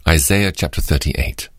Isaiah chapter 38.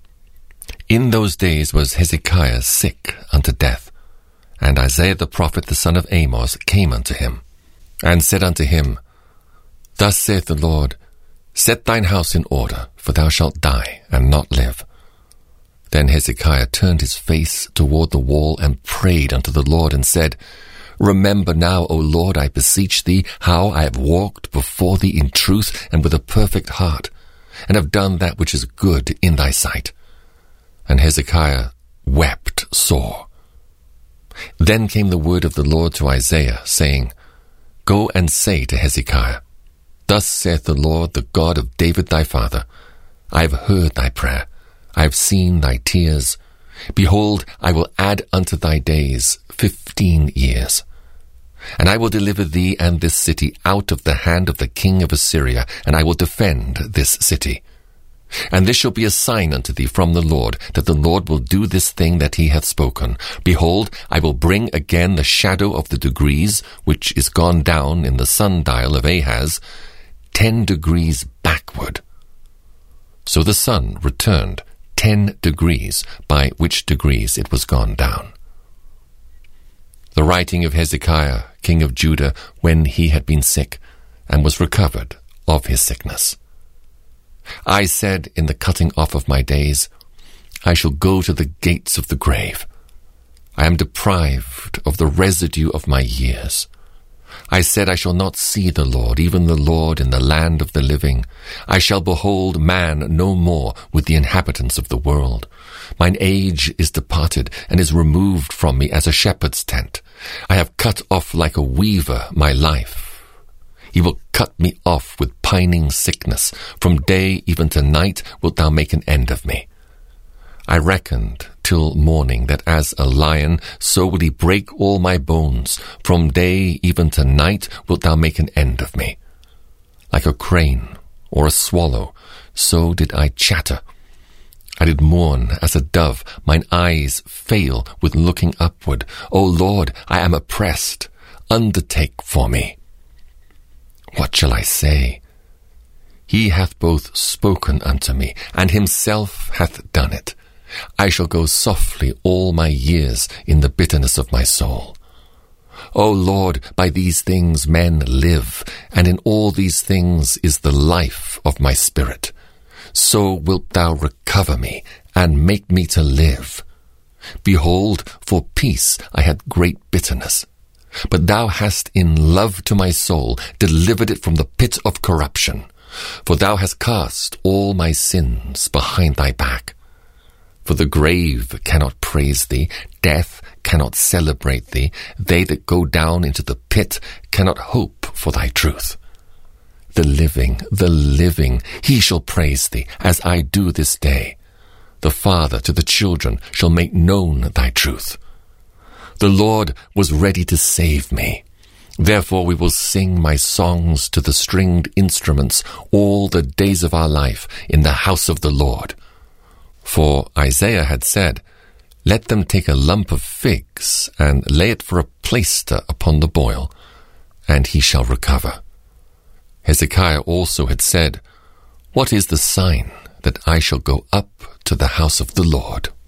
In those days was Hezekiah sick unto death, and Isaiah the prophet the son of Amos came unto him, and said unto him, Thus saith the Lord, Set thine house in order, for thou shalt die, and not live. Then Hezekiah turned his face toward the wall, and prayed unto the Lord, and said, Remember now, O Lord, I beseech thee, how I have walked before thee in truth and with a perfect heart, and have done that which is good in thy sight. And Hezekiah wept sore. Then came the word of the Lord to Isaiah, saying, Go and say to Hezekiah, Thus saith the Lord, the God of David thy father, I have heard thy prayer, I have seen thy tears. Behold, I will add unto thy days 15 years. And I will deliver thee and this city out of the hand of the king of Assyria, and I will defend this city. And this shall be a sign unto thee from the Lord, that the Lord will do this thing that he hath spoken. Behold, I will bring again the shadow of the degrees, which is gone down in the sundial of Ahaz, 10 degrees backward. So the sun returned 10 degrees, by which degrees it was gone down. The writing of Hezekiah, king of Judah, when he had been sick, and was recovered of his sickness. I said in the cutting off of my days, I shall go to the gates of the grave. I am deprived of the residue of my years. I said, I shall not see the Lord, even the Lord in the land of the living. I shall behold man no more with the inhabitants of the world. Mine age is departed, and is removed from me as a shepherd's tent. I have cut off like a weaver my life. He will cut me off with pining sickness. From day even to night wilt thou make an end of me. I reckoned till morning that as a lion, so will he break all my bones. From day even to night wilt thou make an end of me. Like a crane or a swallow, so did I chatter. I did mourn as a dove, mine eyes fail with looking upward. O Lord, I am oppressed. Undertake for me. What shall I say? He hath both spoken unto me, and himself hath done it. I shall go softly all my years in the bitterness of my soul. O Lord, by these things men live, and in all these things is the life of my spirit. So wilt thou recover me, and make me to live. Behold, for peace I had great bitterness. But thou hast in love to my soul delivered it from the pit of corruption. For thou hast cast all my sins behind thy back. For the grave cannot praise thee, death cannot celebrate thee, they that go down into the pit cannot hope for thy truth. The living, he shall praise thee, as I do this day. The father to the children shall make known thy truth. The Lord was ready to save me. Therefore we will sing my songs to the stringed instruments all the days of our life in the house of the Lord. For Isaiah had said, Let them take a lump of figs, and lay it for a plaister upon the boil, and he shall recover. Hezekiah also had said, What is the sign that I shall go up to the house of the Lord?